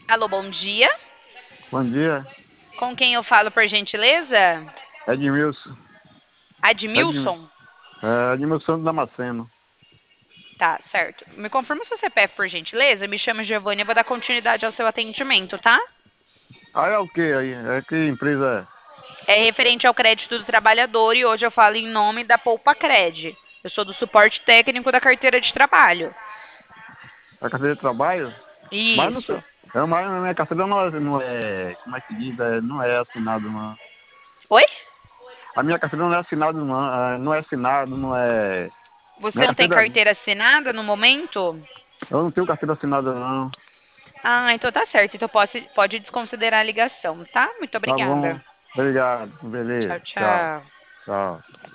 Alô, bom dia. Bom dia, Com quem eu falo, por gentileza? Edmilson. Edmilson, Admilson? Edmilson do Damasceno. Tá, certo. Me confirma o seu CPF, por gentileza? Me chamo Giovanni, eu vou dar continuidade ao seu atendimento, tá? Aí é o que aí? É que empresa É referente ao crédito do trabalhador e hoje eu falo em nome da Poupa Cred. Eu sou do suporte técnico da carteira de trabalho. é? A carteira de trabalho? Mas não sei. Isso. Mas a minha carteira não é, como é que diz? Não é assinado, não. Oi? A minha carteira não é assinado, não. Não é assinado, não é. Você Minha não tem carteira, carteira assinada no momento? eu não tenho carteira assinada, não. Ah, então tá certo. Então pode desconsiderar a ligação, tá? Muito Tá bom. obrigada. Obrigado. Tchau, Beleza. Tchau. tchau. Tchau.